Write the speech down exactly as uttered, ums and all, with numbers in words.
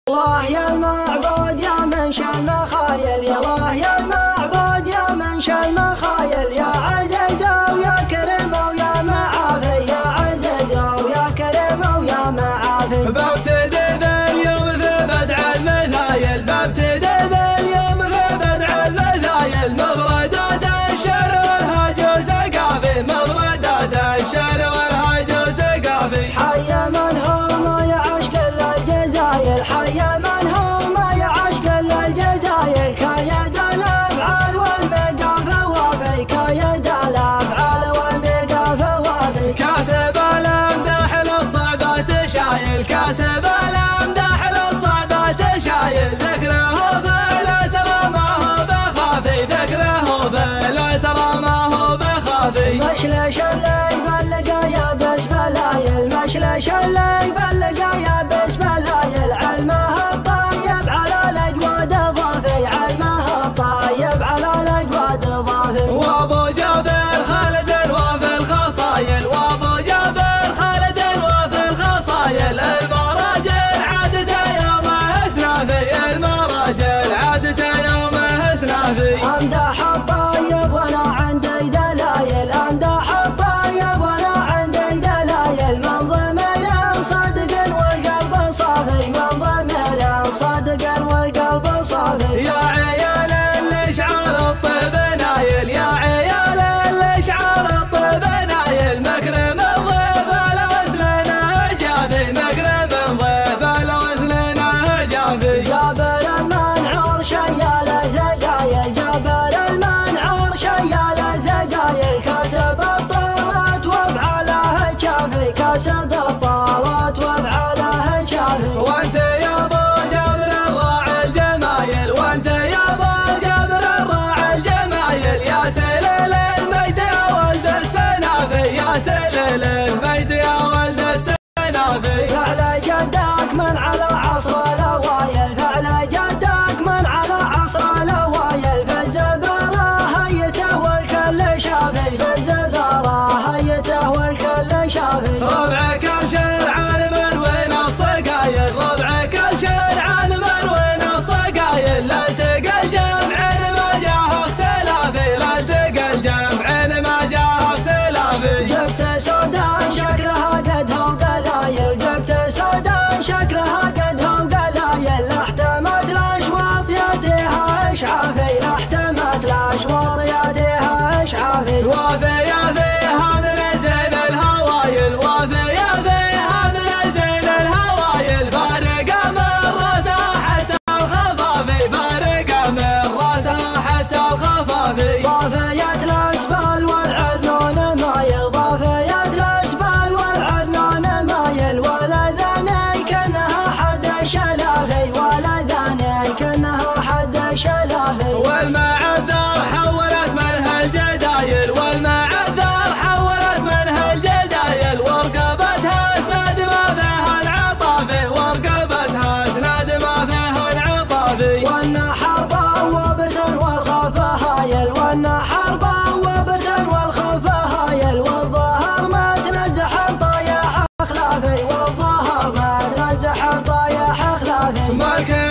الله يا المعبود يا منشأ المخايل، يا الله يا المعبود يا منشأ المخايل، يا عزيز ويا كريم ويا معافي، يا عزيز ويا كريم ويا معافي. بابتدي ذا اليوم في بدع المثايل، بابتدي ذا اليوم في بدع المثايل، مفردات الشعر والهج وسقافي، مفردات الشعر والهج وسقافي. حي من هو ما يعشق الا الجزايل، حي من هو ما يعشق الا الجزايل، كايد الافعال والمقافى وافي، كايد الافعال والمقافى وافي. كاسب الامداح للصعدات شايل، كاسب الامداح للصعدات شايل، ذكره فلا ترى ما هو بخافي، ذكره فلا ترى ما هو بخافي. مشلش اللي يبلغ يا بس بلايل، مشلش اللي يبلغ يا بس بلايل، علمه الطيب على الاجواد ضافي، علمه الطيب على الاجواد ضافي. وابو جابر خالد وفي الخصايل، وابو جابر خالد وفي الخصايل، المراجل عادته يوم اسنافي، المراجل عادته يوم اسنافي. امدح الطيب وانا عندي دلايل، امدح الطيب وانا عندي دلايل، من ضمير صادق والقلب صافي، من ضمير صادق والقلب صافي. يا عيال الاشعار الطيب نايل، يا عيال الاشعار الطيب نايل، مكرم الضيف الوزن اعجابي، مكرم الضيف الوزن اعجابي. جابر المنعور شيال ثقايل، جابر المنعور شيال ثقايل، كسب الطاوات وافعاله شافي، كسب الطاوات وافعاله شافي. وانت يا ابو جابر الراعي الجمايل، وانت يا ابو جابر الراعي الجمايل، يا سليل المجد يا ولد السنافي، يا سليل المجد يا ولد السنافي. فعل جدك من على عصر الاوايل، فعل جدك من على عصر الاوايل، في الزبره هيته والكل شافي، في الزبره هيته والكل شافي. ربعك ابشر عالم وين الصقايل، ربعك ابشر عالم وين الصقايل، لا التقى الجمع ما جاه اختلافي، لا التقى الجمع ما جاه اختلافي. جبت سودان شكلها قدها وقلايل، جبت سودان شكلها قدها وقلايل، لا احتمت الاشواط ياتيها اشعافي، لا احتمت الاشواط ياتيها اشعافي. وافي يا فيها من زين الهوايل، وافي يا فيها من زين الهوايل، فارق من راسها حتى الخفافي، فارق من راسها حتى الخفافي. ضافية الاسبال والعرنون مايل، ضافية الاسبال والعرنون مايل، ولا ذاني كانها حد شلافي، ولا ذاني كانها حد شلافي. والمعذر حولت منها الجدايل، والمعذر حولت منها الجدايل، ورقبتها اسناد ما فيها العطافي، ورقبتها اسناد ما فيها العطافي. والنحر بوابة والخوف هايل، والنحر بوابة والخوف هايل، والظهر ما تنزح طايح اخلافي، والظهر ما تنزح طايح اخلافي. مالك